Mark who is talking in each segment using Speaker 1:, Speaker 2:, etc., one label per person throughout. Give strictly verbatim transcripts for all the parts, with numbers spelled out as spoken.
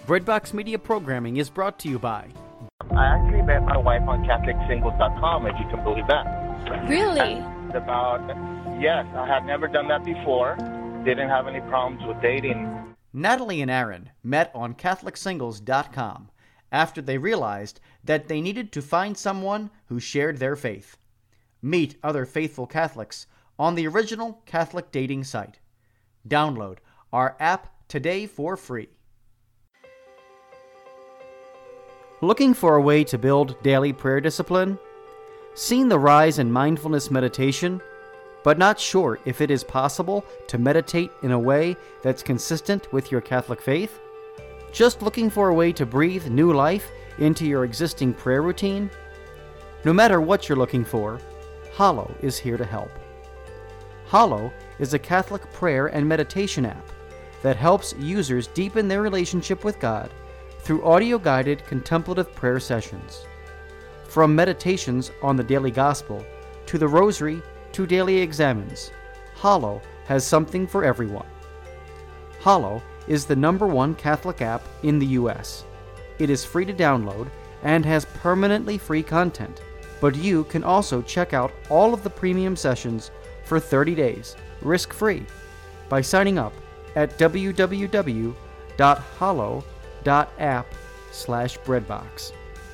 Speaker 1: Breadbox Media programming is brought to you by...
Speaker 2: I actually met my wife on Catholic Singles dot com, if you can believe that.
Speaker 3: Really?
Speaker 2: And about, yes, I had never done that before. Didn't have any problems with dating.
Speaker 1: Natalie and Aaron met on Catholic Singles dot com after they realized that they needed to find someone who shared their faith. Meet other faithful Catholics on the original Catholic dating site. Download our app today for free. Looking for a way to build daily prayer discipline? Seen the rise in mindfulness meditation, but not sure if it is possible to meditate in a way that's consistent with your Catholic faith? Just looking for a way to breathe new life into your existing prayer routine? No matter what you're looking for, Hallow is here to help. Hallow is a Catholic prayer and meditation app that helps users deepen their relationship with God through audio-guided contemplative prayer sessions. From meditations on the daily gospel to the rosary to daily examens, Hallow has something for everyone. Hallow is the number one Catholic app in the U S. It is free to download and has permanently free content, but you can also check out all of the premium sessions for thirty days, risk-free, by signing up at w w w dot hallow dot app slash breadbox.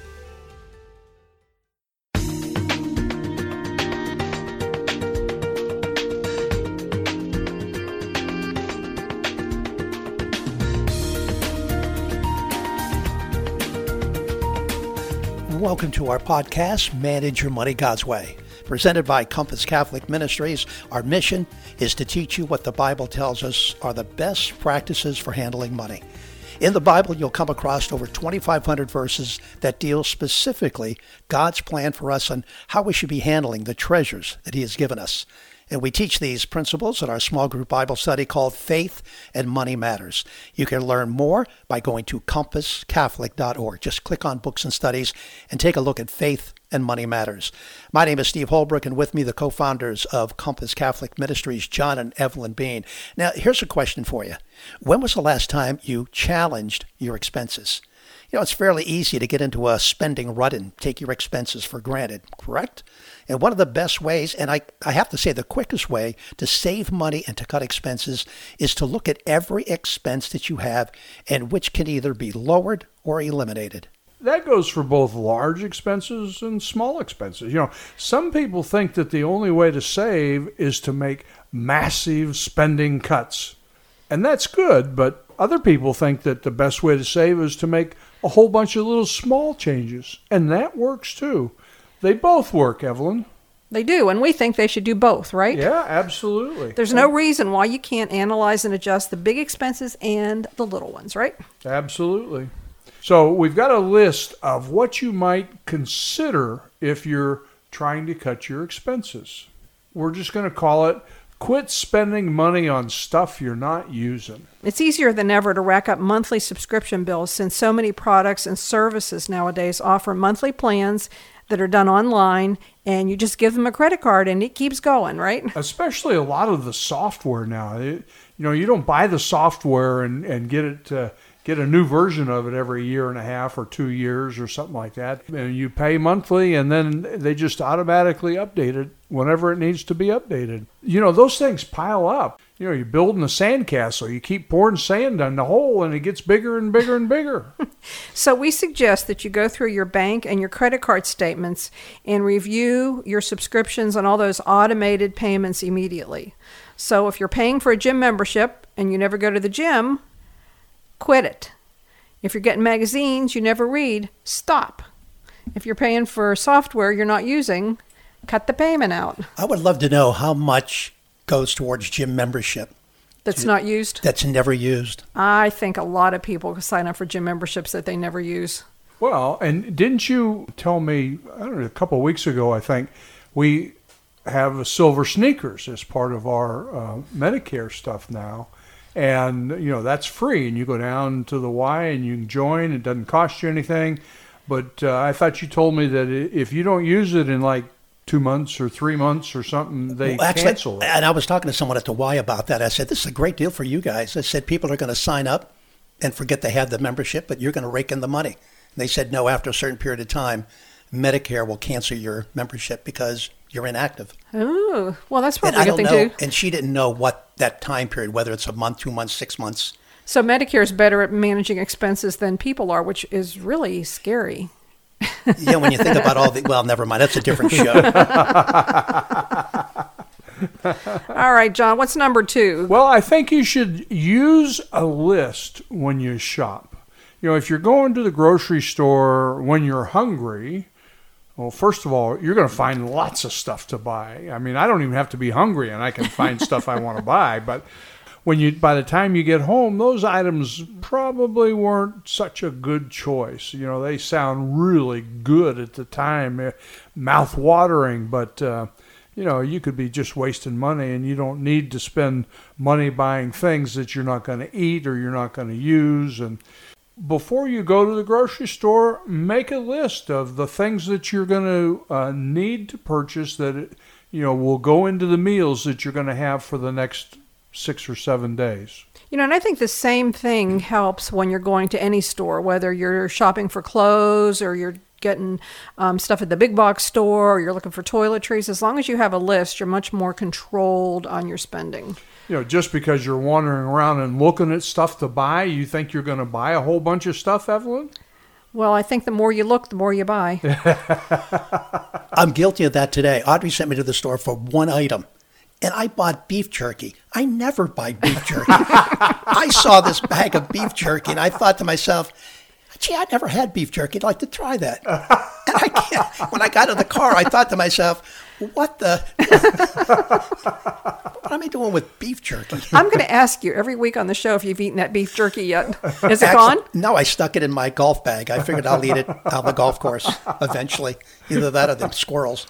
Speaker 4: Welcome to our podcast, Manage Your Money God's Way. Presented by Compass Catholic Ministries, our mission is to teach you what the Bible tells us are the best practices for handling money. In the Bible, you'll come across over twenty-five hundred verses that deal specifically God's plan for us and how we should be handling the treasures that He has given us. And we teach these principles in our small group Bible study called Faith and Money Matters. You can learn more by going to compass catholic dot org. Just click on Books and Studies and take a look at Faith and Money Matters. My name is Steve Holbrook, and with me the co-founders of Compass Catholic Ministries, John and Evelyn Bean. Now, here's a question for you. When was the last time you challenged your expenses? You know, it's fairly easy to get into a spending rut and take your expenses for granted, correct? And one of the best ways, and I, I have to say the quickest way to save money and to cut expenses is to look at every expense that you have and which can either be lowered or eliminated.
Speaker 5: That goes for both large expenses and small expenses. You know, some people think that the only way to save is to make massive spending cuts. And that's good, but other people think that the best way to save is to make a whole bunch of little small changes. And that works too. They both work, Evelyn.
Speaker 6: They do, and we think they should do both, right?
Speaker 5: Yeah, absolutely.
Speaker 6: There's no reason why you can't analyze and adjust the big expenses and the little ones, right?
Speaker 5: Absolutely. So we've got a list of what you might consider if you're trying to cut your expenses. We're just going to call it Quit Spending Money on Stuff You're Not Using.
Speaker 6: It's easier than ever to rack up monthly subscription bills since so many products and services nowadays offer monthly plans that are done online, and you just give them a credit card and it keeps going, right?
Speaker 5: Especially a lot of the software now. It, you know, you don't buy the software and, and get it uh, get a new version of it every year and a half or two years or something like that. And you pay monthly, and then they just automatically update it whenever it needs to be updated. You know, those things pile up. You know, you're building a sandcastle. You keep pouring sand down the hole, and it gets bigger and bigger and bigger.
Speaker 6: So we suggest that you go through your bank and your credit card statements and review your subscriptions and all those automated payments immediately. So if you're paying for a gym membership and you never go to the gym, quit it. If you're getting magazines you never read, stop. If you're paying for software you're not using, cut the payment out.
Speaker 4: I would love to know how much goes towards gym membership.
Speaker 6: That's not used?
Speaker 4: That's never used.
Speaker 6: I think a lot of people sign up for gym memberships that they never use.
Speaker 5: Well, and didn't you tell me, I don't know, a couple of weeks ago, I think, we have silver sneakers as part of our uh, Medicare stuff now. And, you know, that's free. And you go down to the Y and you can join. It doesn't cost you anything. But uh, I thought you told me that if you don't use it in like two months or three months or something, they
Speaker 4: well, actually,
Speaker 5: cancel it.
Speaker 4: And I was talking to someone at the Y about that. I said, this is a great deal for you guys. I said, people are going to sign up and forget they had the membership, but you're going to rake in the money. And they said, no, after a certain period of time, Medicare will cancel your membership because you're inactive.
Speaker 6: Oh, well, that's
Speaker 4: And
Speaker 6: probably
Speaker 4: I
Speaker 6: a good
Speaker 4: don't
Speaker 6: thing
Speaker 4: know,
Speaker 6: too.
Speaker 4: and she didn't know what that time period, whether it's a month, two months, six months.
Speaker 6: So Medicare is better at managing expenses than people are, which is really scary.
Speaker 4: Yeah, when you think about all the, well, never mind. That's a different show.
Speaker 6: All right, John, what's number two?
Speaker 5: Well, I think you should use a list when you shop. You know, if you're going to the grocery store when you're hungry, well, first of all, you're going to find lots of stuff to buy. I mean, I don't even have to be hungry and I can find stuff I want to buy. But when you, by the time you get home, those items probably weren't such a good choice. You know, they sound really good at the time, mouth-watering, but uh, you know, you could be just wasting money, and you don't need to spend money buying things that you're not going to eat or you're not going to use. And before you go to the grocery store, make a list of the things that you're going to uh, need to purchase that, you know, will go into the meals that you're going to have for the next six or seven days.
Speaker 6: You know, and I think the same thing helps when you're going to any store, whether you're shopping for clothes or you're getting um, stuff at the big box store or you're looking for toiletries. As long as you have a list, you're much more controlled on your spending.
Speaker 5: You know, just because you're wandering around and looking at stuff to buy, you think you're going to buy a whole bunch of stuff, Evelyn?
Speaker 6: Well, I think the more you look, the more you buy.
Speaker 4: I'm guilty of that today. Audrey sent me to the store for one item, and I bought beef jerky. I never buy beef jerky. I saw this bag of beef jerky, and I thought to myself, gee, I never had beef jerky. I'd like to try that. And I can't. When I got in the car, I thought to myself, what the? What am I doing with beef jerky?
Speaker 6: I'm going to ask you every week on the show if you've eaten that beef jerky yet. Is it
Speaker 4: Actually,
Speaker 6: gone?
Speaker 4: No, I stuck it in my golf bag. I figured I'll eat it on the golf course eventually. Either that or the squirrels.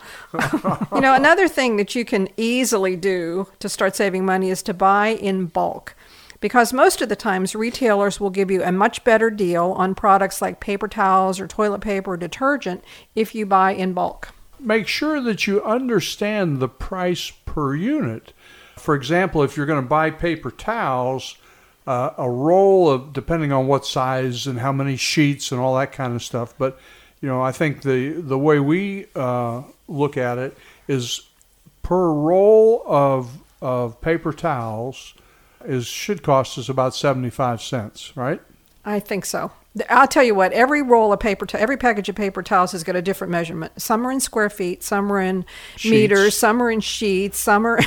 Speaker 6: You know, another thing that you can easily do to start saving money is to buy in bulk. Because most of the times retailers will give you a much better deal on products like paper towels or toilet paper or detergent if you buy in bulk.
Speaker 5: Make sure that you understand the price per unit. For example, if you're going to buy paper towels, uh, a roll of, depending on what size and how many sheets and all that kind of stuff. But, you know, I think the, the way we uh, look at it is per roll of, of paper towels is should cost us about seventy-five cents, right?
Speaker 6: I think so. I'll tell you what, every roll of paper, every package of paper towels has got a different measurement. Some are in square feet, some are in
Speaker 5: Sheets.
Speaker 6: meters, some are in sheets, some are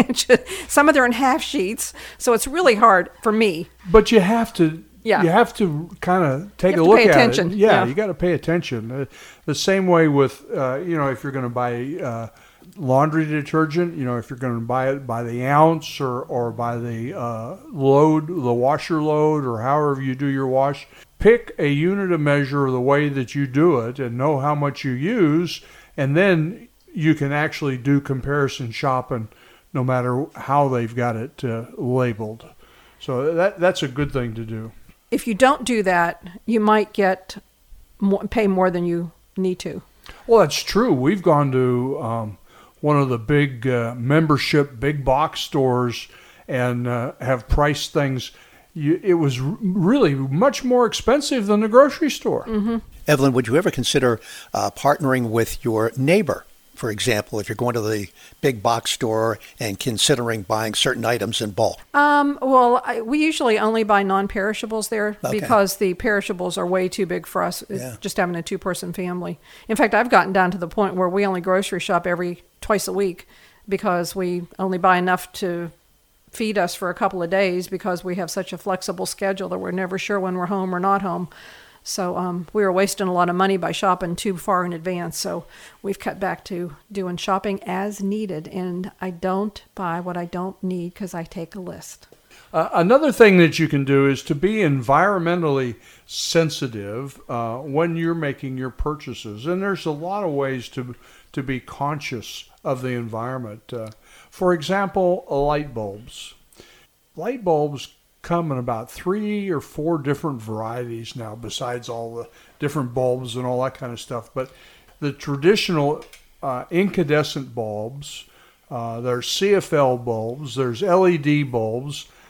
Speaker 6: some of them are in half sheets. So it's really hard for me.
Speaker 5: But you have to,
Speaker 6: Yeah.
Speaker 5: you have to kind of take
Speaker 6: You
Speaker 5: a
Speaker 6: have to
Speaker 5: look
Speaker 6: pay
Speaker 5: at
Speaker 6: attention.
Speaker 5: it. Yeah,
Speaker 6: Yeah.
Speaker 5: you got to pay attention. Uh, the same way with, uh, you know, if you're going to buy uh, laundry detergent, you know, if you're going to buy it by the ounce or, or by the uh, load, the washer load, or however you do your wash, pick a unit of measure the way that you do it and know how much you use, and then you can actually do comparison shopping no matter how they've got it uh, labeled. So that that's a good thing to do.
Speaker 6: If you don't do that, you might get more, pay more than you need to.
Speaker 5: Well, that's true. We've gone to um, one of the big uh, membership, big box stores and uh, have priced things. You, it was r- really much more expensive than the grocery store.
Speaker 6: Mm-hmm.
Speaker 4: Evelyn, would you ever consider uh, partnering with your neighbor? For example, if you're going to the big box store and considering buying certain items in bulk.
Speaker 6: Um, well, I, we usually only buy non-perishables there
Speaker 4: Okay.
Speaker 6: because the perishables are way too big for us, uh,
Speaker 4: Yeah.
Speaker 6: just having a two-person family. In fact, I've gotten down to the point where we only grocery shop every twice a week because we only buy enough to feed us for a couple of days because we have such a flexible schedule that we're never sure when we're home or not home. So um, we were wasting a lot of money by shopping too far in advance. So we've cut back to doing shopping as needed. And I don't buy what I don't need because I take a list.
Speaker 5: Uh, another thing that you can do is to be environmentally sensitive uh, when you're making your purchases. And there's a lot of ways to to be conscious of the environment. Uh, for example, light bulbs. Light bulbs come in about three or four different varieties now, besides all the different bulbs and all that kind of stuff. But the traditional uh, incandescent bulbs, uh, there's C F L bulbs, there's L E D bulbs.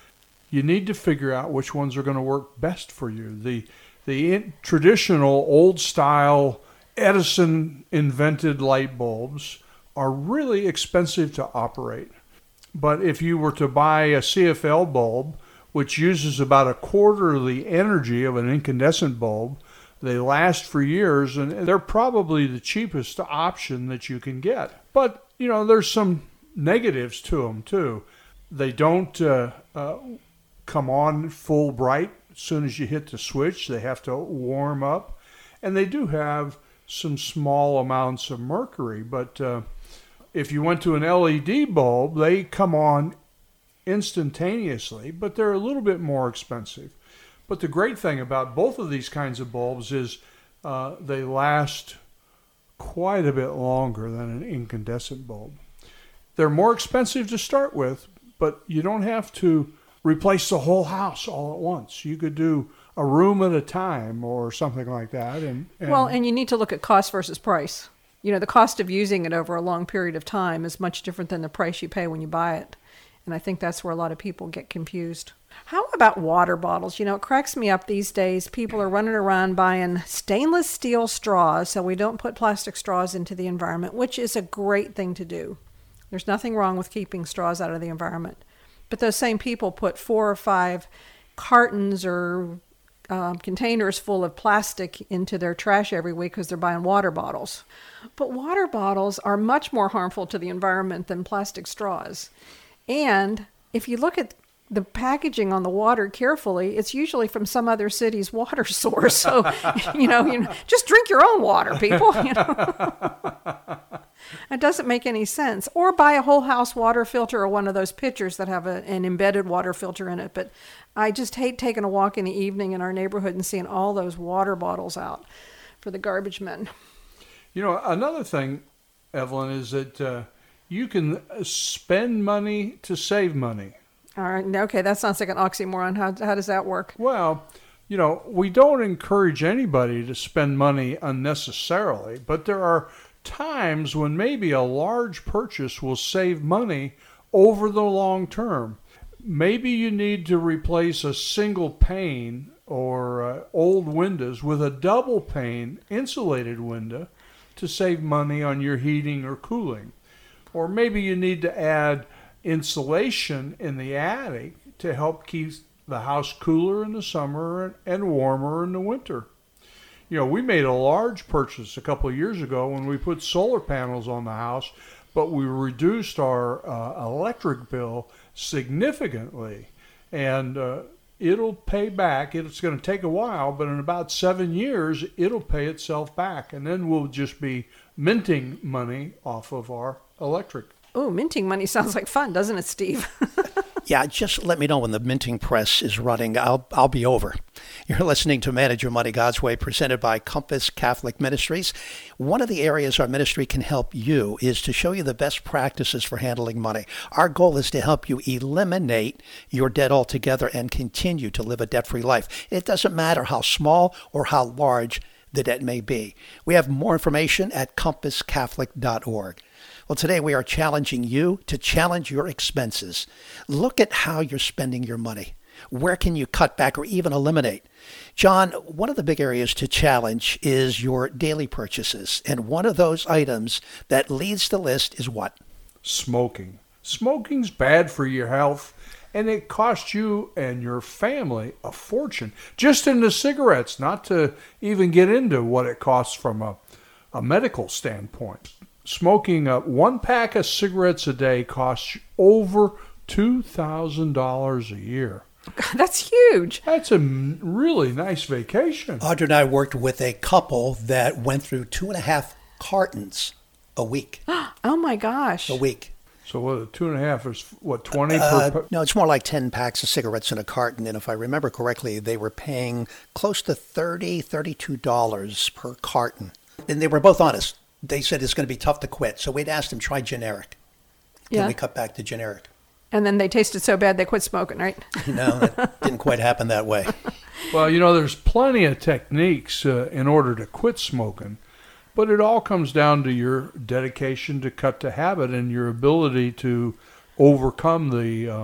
Speaker 5: you need to figure out which ones are going to work best for you. The the in, traditional old style Edison invented light bulbs are really expensive to operate. But if you were to buy a C F L bulb, which uses about a quarter of the energy of an incandescent bulb, they last for years, and they're probably the cheapest option that you can get. But, you know, there's some negatives to them, too. They don't uh, uh, come on full bright as soon as you hit the switch. They have to warm up. And they do have some small amounts of mercury. But uh, if you went to an L E D bulb, they come on instantaneously, but they're a little bit more expensive. But the great thing about both of these kinds of bulbs is uh, they last quite a bit longer than an incandescent bulb. They're more expensive to start with, but you don't have to replace the whole house all at once. You could do a room at a time or something like that. And, and
Speaker 6: Well, and you need to look at cost versus price. You know, the cost of using it over a long period of time is much different than the price you pay when you buy it. And I think that's where a lot of people get confused. How about water bottles? You know, it cracks me up these days. People are running around buying stainless steel straws so we don't put plastic straws into the environment, which is a great thing to do. There's nothing wrong with keeping straws out of the environment. But those same people put four or five cartons or um, containers full of plastic into their trash every week because they're buying water bottles. But water bottles are much more harmful to the environment than plastic straws. And if you look at the packaging on the water carefully, it's usually from some other city's water source. So, you know, you know, just drink your own water, people. You know? It doesn't make any sense. Or buy a whole house water filter or one of those pitchers that have a, an embedded water filter in it. But I just hate taking a walk in the evening in our neighborhood and seeing all those water bottles out for the garbage men.
Speaker 5: You know, another thing, Evelyn, is that uh, you can spend money to save money.
Speaker 6: All right. Okay, that sounds like an oxymoron. How how does that work?
Speaker 5: Well, you know, we don't encourage anybody to spend money unnecessarily, but there are times when maybe a large purchase will save money over the long term. Maybe you need to replace a single pane or uh, old windows with a double pane insulated window to save money on your heating or cooling. Or maybe you need to add insulation in the attic to help keep the house cooler in the summer and warmer in the winter. You know, we made a large purchase a couple of years ago when we put solar panels on the house, but we reduced our uh, electric bill significantly. And uh, it'll pay back. It's going to take a while, but in about seven years, it'll pay itself back. And then we'll just be minting money off of our electric.
Speaker 6: Oh, minting money sounds like fun, doesn't it, Steve?
Speaker 4: Yeah, just let me know when the minting press is running. I'll I'll be over. You're listening to Manage Your Money God's Way, presented by Compass Catholic Ministries. One of the areas our ministry can help you is to show you the best practices for handling money. Our goal is to help you eliminate your debt altogether and continue to live a debt-free life. It doesn't matter how small or how large the debt may be. We have more information at compass catholic dot org. Well, today we are challenging you to challenge your expenses. Look at how you're spending your money. Where can you cut back or even eliminate? John, one of the big areas to challenge is your daily purchases. And one of those items that leads the list is what?
Speaker 5: Smoking. Smoking's bad for your health, and it costs you and your family a fortune. Just in the cigarettes, not to even get into what it costs from a, a medical standpoint. Smoking uh, one pack of cigarettes a day costs over two thousand dollars a year.
Speaker 6: That's huge.
Speaker 5: That's a m- really nice vacation.
Speaker 4: Audrey and I worked with a couple that went through two and a half cartons a week.
Speaker 6: Oh, my gosh.
Speaker 4: A week.
Speaker 5: So what, two and a half is, what, twenty
Speaker 4: Uh,
Speaker 5: per...
Speaker 4: no, it's more like ten packs of cigarettes in a carton. And if I remember correctly, they were paying close to thirty dollars, thirty-two dollars per carton. And they were both honest. They said it's going to be tough to quit. So we'd asked them, try generic. Then
Speaker 6: Yeah.
Speaker 4: we cut back to generic.
Speaker 6: And then they tasted so bad they quit smoking, right?
Speaker 4: No, that didn't quite happen that way.
Speaker 5: Well, you know, there's plenty of techniques uh, in order to quit smoking, but it all comes down to your dedication to cut the habit and your ability to overcome the um,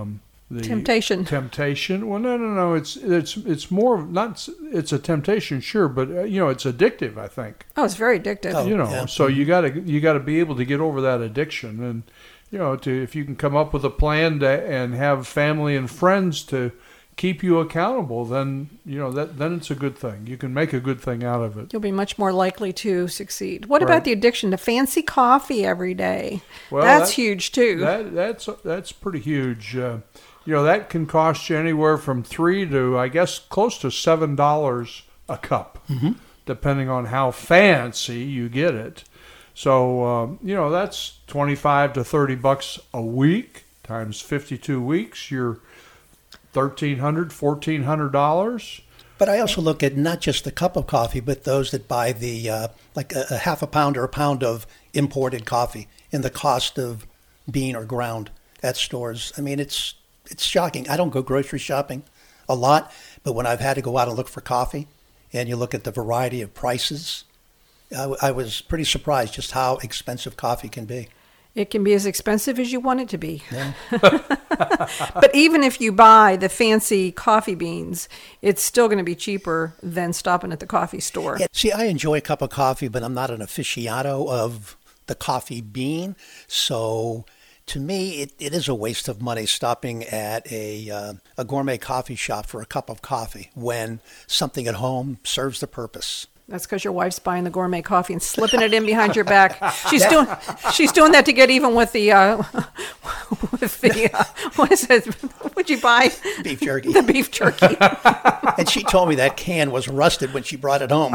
Speaker 5: the
Speaker 6: Temptation.
Speaker 5: Temptation. Well, no, no, no. It's it's it's more not. It's a temptation, sure, but uh, you know, it's addictive. I think.
Speaker 6: Oh, it's very addictive.
Speaker 4: Oh,
Speaker 5: you know,
Speaker 4: yeah.
Speaker 5: so you got to you got to be able to get over that addiction, and you know, to if you can come up with a plan to and have family and friends to keep you accountable, then you know that then it's a good thing. You can make a good thing out of it.
Speaker 6: You'll be much more likely to succeed. What
Speaker 5: Right.
Speaker 6: about the addiction to fancy coffee every day?
Speaker 5: Well,
Speaker 6: That's
Speaker 5: that-
Speaker 6: huge too.
Speaker 5: That that's that's pretty huge. Uh, you know, that can cost you anywhere from three to I guess close to seven dollars a cup,
Speaker 4: Mhm.
Speaker 5: depending on how fancy you get it. So um, you know that's twenty-five to thirty bucks a week times fifty-two weeks. You're thirteen hundred, fourteen hundred dollars.
Speaker 4: But I also look at not just the cup of coffee, but those that buy the uh, like a, a half a pound or a pound of imported coffee and the cost of bean or ground at stores. I mean, it's it's shocking. I don't go grocery shopping a lot, but when I've had to go out and look for coffee, and you look at the variety of prices, I, w- I was pretty surprised just how expensive coffee can be.
Speaker 6: It can be as expensive as you want it to be. But even if you buy the fancy coffee beans, it's still going to be cheaper than stopping at the coffee store.
Speaker 4: Yeah, see, I enjoy a cup of coffee, but I'm not an aficionado of the coffee bean. So to me, it, it is a waste of money stopping at a, uh, a gourmet coffee shop for a cup of coffee when something at home serves the purpose.
Speaker 6: That's because your wife's buying the gourmet coffee and slipping it in behind your back. She's doing she's doing that to get even with the uh, with the uh, what is it? What'd you buy?
Speaker 4: Beef jerky.
Speaker 6: The beef jerky.
Speaker 4: And she told me that can was rusted when she brought it home.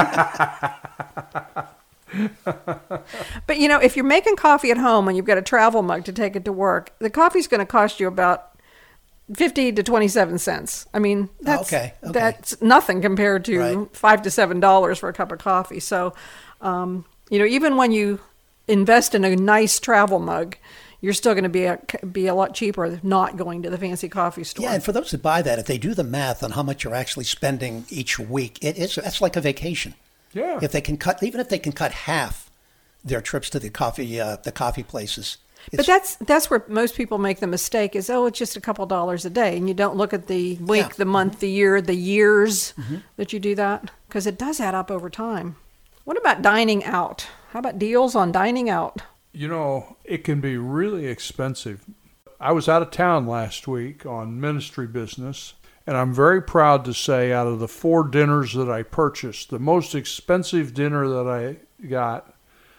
Speaker 6: But you know, if you're making coffee at home and you've got a travel mug to take it to work, the coffee's going to cost you about fifty to twenty-seven cents. I mean, that's
Speaker 4: Okay, okay.
Speaker 6: that's nothing compared to
Speaker 4: Right.
Speaker 6: five to seven dollars for a cup of coffee. So, um, you know, even when you invest in a nice travel mug, you're still going to be a, be a lot cheaper than not going to the fancy coffee store.
Speaker 4: Yeah, and for those that buy that, if they do the math on how much you're actually spending each week, it is that's like a vacation.
Speaker 5: Yeah.
Speaker 4: If they can cut, even if they can cut half their trips to the coffee, uh, the coffee places.
Speaker 6: But that's that's where most people make the mistake is, oh, it's just a couple dollars a day. And you don't look at the week,
Speaker 4: Yeah.
Speaker 6: the month, the year, the years that you do that, because it does add up over time. What about dining out? How about deals on dining out?
Speaker 5: You know, it can be really expensive. I was out of town last week on ministry business, and I'm very proud to say out of the four dinners that I purchased, the most expensive dinner that I got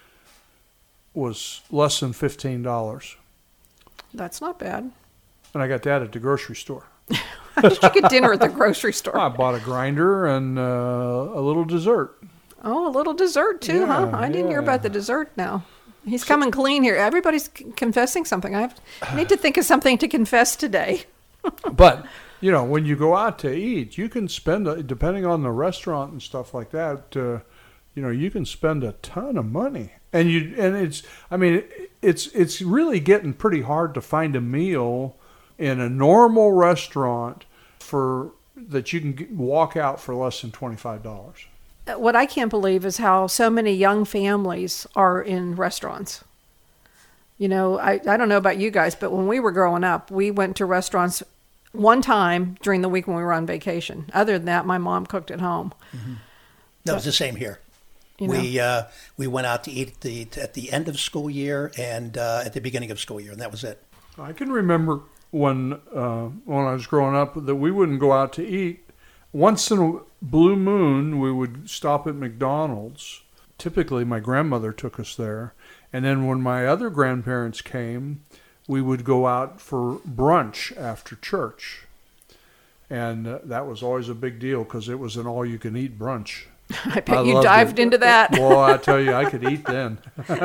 Speaker 5: was less than fifteen dollars.
Speaker 6: That's not bad.
Speaker 5: And I got that at the grocery store.
Speaker 6: How did you get dinner at the grocery store?
Speaker 5: I bought a grinder and uh, a little dessert.
Speaker 6: Oh, a little dessert too, huh?
Speaker 5: Yeah,
Speaker 6: I didn't hear
Speaker 5: yeah.
Speaker 6: about the dessert now. He's coming clean here. Everybody's c- confessing something. I, have, I need to think of something to confess today.
Speaker 5: But, you know, when you go out to eat, you can spend, a, depending on the restaurant and stuff like that, uh, you know, you can spend a ton of money. And you and it's, I mean, it's it's really getting pretty hard to find a meal in a normal restaurant for that you can get, walk out for less than twenty-five dollars.
Speaker 6: What I can't believe is how so many young families are in restaurants. You know, I, I don't know about you guys, but when we were growing up, we went to restaurants one time during the week when we were on vacation. Other than that, my mom cooked at home.
Speaker 4: No, it's the same here.
Speaker 6: You know?
Speaker 4: We uh, we went out to eat at the, at the end of school year and uh, at the beginning of school year, and that was it.
Speaker 5: I can remember when uh, when I was growing up that we wouldn't go out to eat. Once in a blue moon, we would stop at McDonald's. Typically, my grandmother took us there. And then when my other grandparents came, we would go out for brunch after church. And uh, that was always a big deal because it was an all-you-can-eat brunch.
Speaker 6: I bet
Speaker 5: I
Speaker 6: you
Speaker 5: loved
Speaker 6: dived
Speaker 5: it.
Speaker 6: into that.
Speaker 5: Well, I tell you, I could eat then.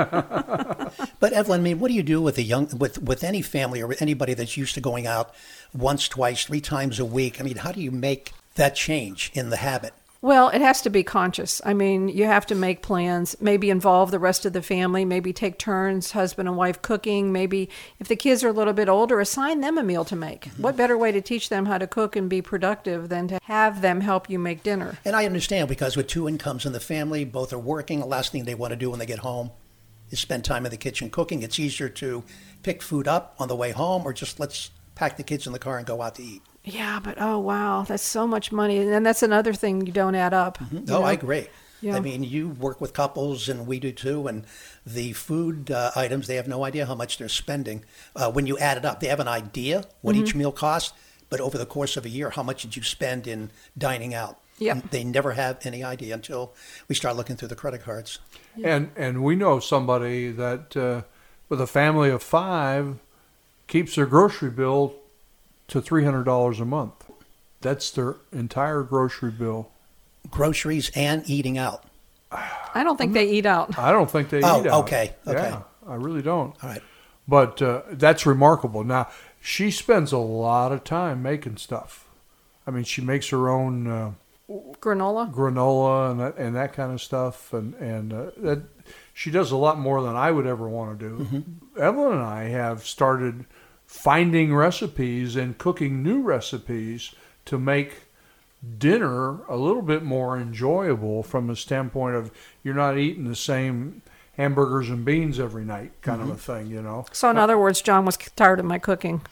Speaker 4: But Evelyn, I mean, what do you do with a young with with any family or anybody that's used to going out once, twice, three times a week? I mean, how do you make that change in the habit?
Speaker 6: Well, it has to be conscious. I mean, you have to make plans, maybe involve the rest of the family, maybe take turns, husband and wife cooking. Maybe if the kids are a little bit older, assign them a meal to make. Mm-hmm. What better way to teach them how to cook and be productive than to have them help you make dinner?
Speaker 4: And I understand because with two incomes in the family, both are working. The last thing they want to do when they get home is spend time in the kitchen cooking. It's easier to pick food up on the way home or just let's pack the kids in the car and go out to eat.
Speaker 6: Yeah, but oh wow, that's so much money, and then that's another thing you don't add up.
Speaker 4: Mm-hmm.
Speaker 6: you
Speaker 4: No,
Speaker 6: know?
Speaker 4: I agree.
Speaker 6: Yeah.
Speaker 4: I mean, you work with couples, and we do too, and the food uh, items, they have no idea how much they're spending. Uh, when you add it up, they have an idea what
Speaker 6: Mm-hmm.
Speaker 4: each meal costs, but over the course of a year, how much did you spend in dining out?
Speaker 6: Yep.
Speaker 4: And they never have any idea until we start looking through the credit cards.
Speaker 5: And and we know somebody that uh, with a family of five keeps their grocery bill to three hundred dollars a month. That's their entire grocery bill.
Speaker 4: Groceries and eating out.
Speaker 6: I don't think they eat out.
Speaker 5: I don't think they
Speaker 4: Oh,
Speaker 5: eat out.
Speaker 4: okay, okay.
Speaker 5: Yeah, I really don't.
Speaker 4: All right.
Speaker 5: But uh, that's remarkable. Now, she spends a lot of time making stuff. I mean, she makes her own uh,
Speaker 6: Granola.
Speaker 5: granola and that, and that kind of stuff, and and uh, that she does a lot more than I would ever want to do.
Speaker 4: Mm-hmm.
Speaker 5: Evelyn and I have started finding recipes and cooking new recipes to make dinner a little bit more enjoyable from the standpoint of you're not eating the same hamburgers and beans every night kind
Speaker 4: Mm-hmm.
Speaker 5: of a thing, you know.
Speaker 6: So in other words, John was tired of my cooking,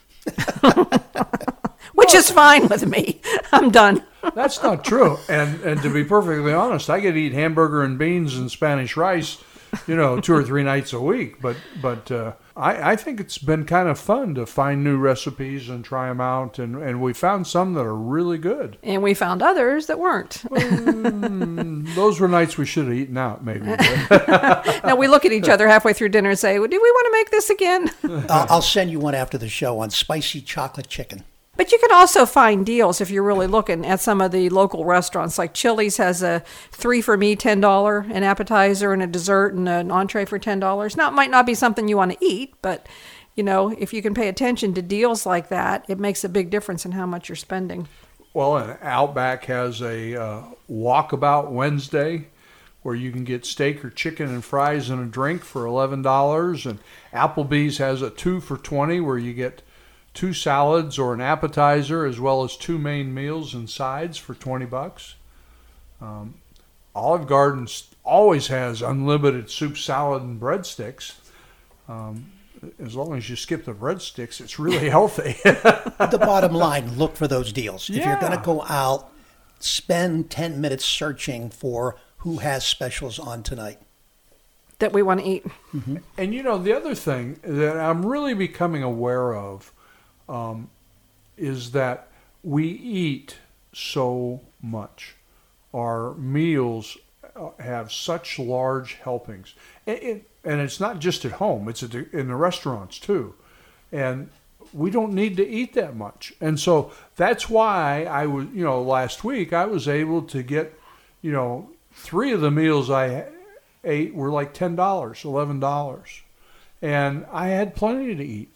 Speaker 6: which is fine with me. I'm done.
Speaker 5: That's not true. And and to be perfectly honest, I could eat hamburger and beans and Spanish rice, you know, two or three nights a week. But but uh, I, I think it's been kind of fun to find new recipes and try them out. And, and we found some that are really good.
Speaker 6: And we found others that weren't.
Speaker 5: Mm, those were nights we should have eaten out, maybe.
Speaker 6: Now we look at each other halfway through dinner and say, well, do we want to make this again?
Speaker 4: Uh, I'll send you one after the show on spicy chocolate chicken.
Speaker 6: But you can also find deals if you're really looking at some of the local restaurants. Like Chili's has a three for me, ten dollars, an appetizer and a dessert and an entree for ten dollars. Now, it might not be something you want to eat, but, you know, if you can pay attention to deals like that, it makes a big difference in how much you're spending.
Speaker 5: Well, and Outback has a uh, Walkabout Wednesday where you can get steak or chicken and fries and a drink for eleven dollars. And Applebee's has a two for twenty where you get two salads or an appetizer as well as two main meals and sides for twenty bucks. Um, Olive Garden always has unlimited soup, salad, and breadsticks. Um, as long as you skip the breadsticks, it's really healthy.
Speaker 4: The bottom line, look for those deals. If you're going to
Speaker 5: Yeah.
Speaker 4: go out, spend ten minutes searching for who has specials on tonight.
Speaker 6: That we want to eat.
Speaker 5: And you know, the other thing that I'm really becoming aware of um, is that we eat so much. Our meals uh, have such large helpings. And, it, and it's not just at home, it's at the, in the restaurants too. And we don't need to eat that much. And so that's why I was, you know, last week I was able to get, you know, three of the meals I ate were like ten dollars, eleven dollars. And I had plenty to eat.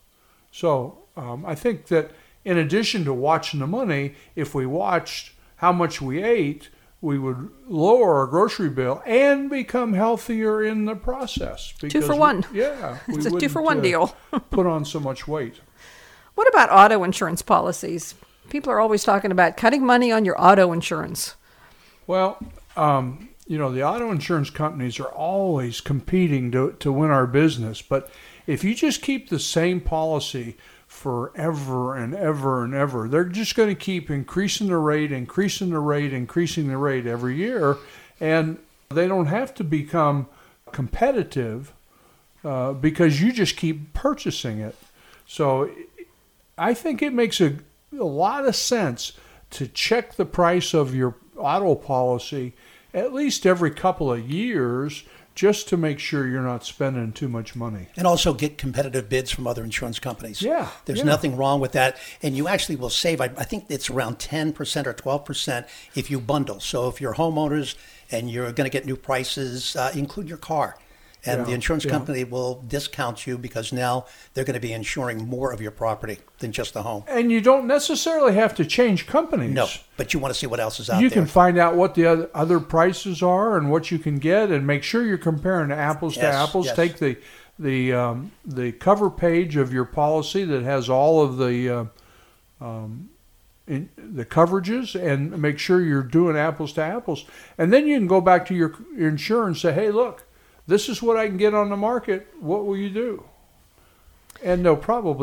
Speaker 5: So um, I think that in addition to watching the money, if we watched how much we ate, we would lower our grocery bill and become healthier in the process.
Speaker 6: Two for
Speaker 5: we-
Speaker 6: one.
Speaker 5: yeah. we
Speaker 6: It's a two
Speaker 5: wouldn't,
Speaker 6: for one
Speaker 5: uh,
Speaker 6: deal.
Speaker 5: put on so much weight.
Speaker 6: What about auto insurance policies? People are always talking about cutting money on your auto insurance.
Speaker 5: Well, um, you know, the auto insurance companies are always competing to, to win our business. But if you just keep the same policy forever and ever and ever, they're just going to keep increasing the rate, increasing the rate, increasing the rate every year. And they don't have to become competitive uh, because you just keep purchasing it. So I think it makes a, a lot of sense to check the price of your auto policy at least every couple of years just to make sure you're not spending too much money.
Speaker 4: And also get competitive bids from other insurance companies.
Speaker 5: Yeah,
Speaker 4: There's
Speaker 5: yeah.
Speaker 4: nothing wrong with that. And you actually will save, I, I think it's around ten percent or twelve percent if you bundle. So if you're homeowners and you're going to get new prices, uh, include your car. And
Speaker 5: Yeah,
Speaker 4: the insurance
Speaker 5: yeah.
Speaker 4: company will discount you because now they're going to be insuring more of your property than just the home.
Speaker 5: And you don't necessarily have to change companies.
Speaker 4: No, but you want to see what else is out
Speaker 5: You
Speaker 4: there.
Speaker 5: can find out what the other, other prices are and what you can get, and make sure you're comparing apples to
Speaker 4: Yes,
Speaker 5: apples.
Speaker 4: yes.
Speaker 5: Take the the um, the cover page of your policy that has all of the uh, um, in, the coverages, and make sure you're doing apples to apples. And then you can go back to your, your insurance and say, "Hey, look, this is what I can get on the market. What will you do?" And they'll probably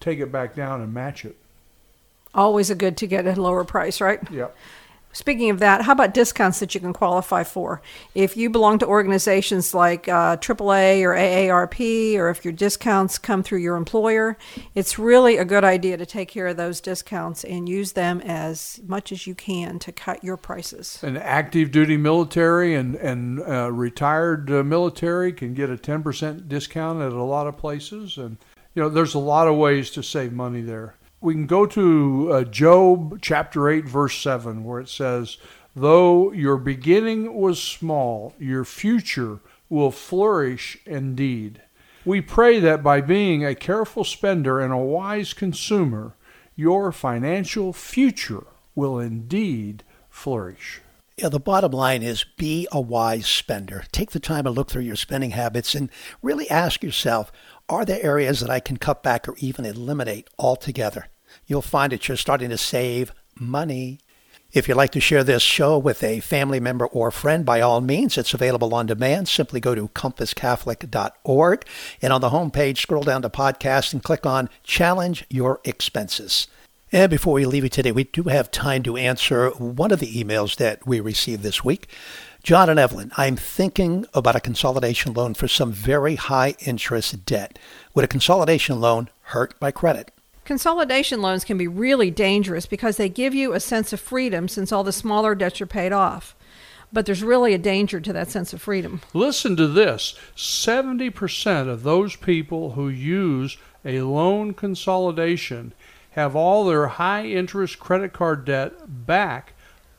Speaker 5: take it back down and match it.
Speaker 6: Always a good to get a lower price, right?
Speaker 5: Yep.
Speaker 6: Speaking of that, how about discounts that you can qualify for? If you belong to organizations like uh, triple A or A A R P, or if your discounts come through your employer, it's really a good idea to take care of those discounts and use them as much as you can to cut your prices.
Speaker 5: An active duty military and, and uh, retired uh, military can get a ten percent discount at a lot of places. And, you know, there's a lot of ways to save money there. We can go to uh, Job chapter eight, verse seven, where it says, "Though your beginning was small, your future will flourish indeed." We pray that by being a careful spender and a wise consumer, your financial future will indeed flourish.
Speaker 4: Yeah, the bottom line is be a wise spender. Take the time to look through your spending habits and really ask yourself, are there areas that I can cut back or even eliminate altogether? You'll find that you're starting to save money. If you'd like to share this show with a family member or friend, by all means, it's available on demand. Simply go to compass catholic dot org, and on the homepage, scroll down to podcast and click on Challenge Your Expenses. And before we leave you today, we do have time to answer one of the emails that we received this week. John and Evelyn, I'm thinking about a consolidation loan for some very high interest debt. Would a consolidation loan hurt my credit?
Speaker 6: Consolidation loans can be really dangerous because they give you a sense of freedom since all the smaller debts are paid off. But there's really a danger to that sense of freedom.
Speaker 5: Listen to this. seventy percent of those people who use a loan consolidation have all their high-interest credit card debt back,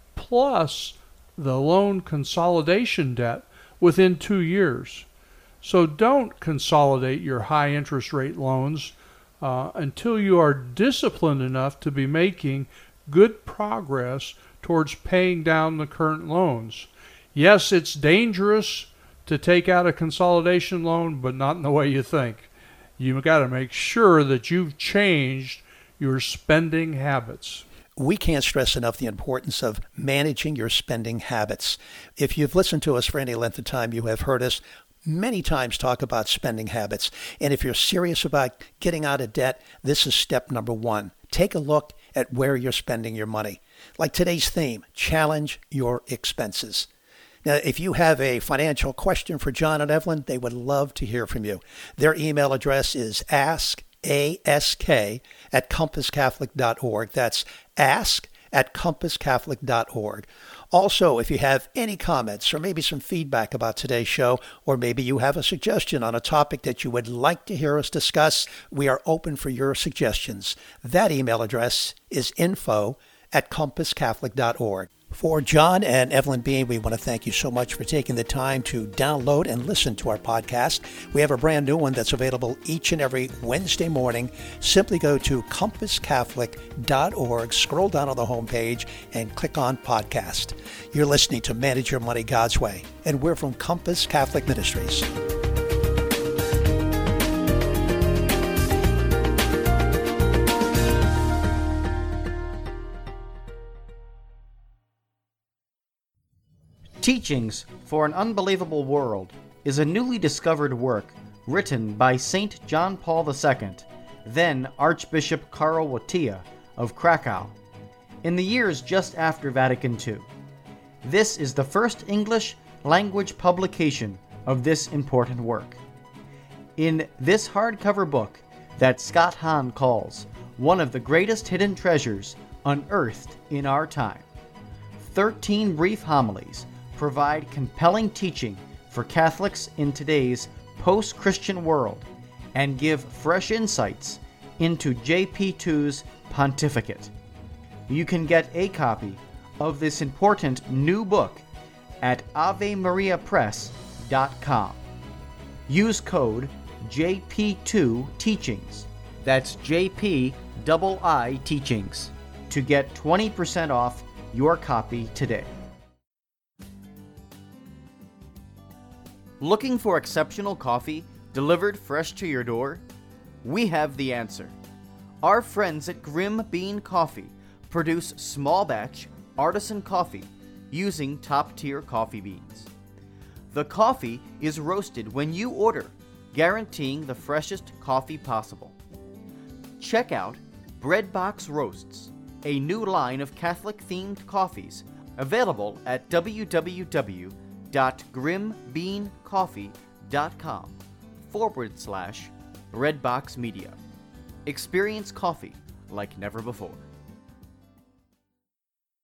Speaker 5: plus the loan consolidation debt within two years. So don't consolidate your high-interest rate loans Uh, until you are disciplined enough to be making good progress towards paying down the current loans. Yes, it's dangerous to take out a consolidation loan, but not in the way you think. You've got to make sure that you've changed your spending habits.
Speaker 4: We can't stress enough the importance of managing your spending habits. If you've listened to us for any length of time, you have heard us many times talk about spending habits. And if you're serious about getting out of debt, this is step number one. Take a look at where you're spending your money. Like today's theme, challenge your expenses. Now, if you have a financial question for John and Evelyn, they would love to hear from you. Their email address is ask, A S K, at compass catholic dot org. That's ask at compass catholic dot org. Also, if you have any comments or maybe some feedback about today's show, or maybe you have a suggestion on a topic that you would like to hear us discuss, we are open for your suggestions. That email address is info at compass catholic dot org. For John and Evelyn Bean, we want to thank you so much for taking the time to download and listen to our podcast. We have a brand new one that's available each and every Wednesday morning. Simply go to compass catholic dot org, scroll down on the homepage, and click on podcast. You're listening to Manage Your Money God's Way, and we're from Compass Catholic Ministries.
Speaker 1: Teachings for an Unbelievable World is a newly discovered work written by Saint John Paul the Second, then Archbishop Karol Wojtyła of Krakow, in the years just after Vatican Two. This is the first English language publication of this important work. In this hardcover book that Scott Hahn calls one of the greatest hidden treasures unearthed in our time, thirteen brief homilies provide compelling teaching for Catholics in today's post-Christian world and give fresh insights into J P two's pontificate. You can get a copy of this important new book at ave maria press dot com. Use code J P two Teachings, that's J P I I Teachings, to get twenty percent off your copy today. Looking for exceptional coffee delivered fresh to your door? We have the answer. Our friends at Grim Bean Coffee produce small batch artisan coffee using top-tier coffee beans. The coffee is roasted when you order, guaranteeing the freshest coffee possible. Check out Breadbox Roasts, a new line of Catholic-themed coffees available at www.grimbeancoffee.com forward slash Redbox Media. Experience coffee like never before.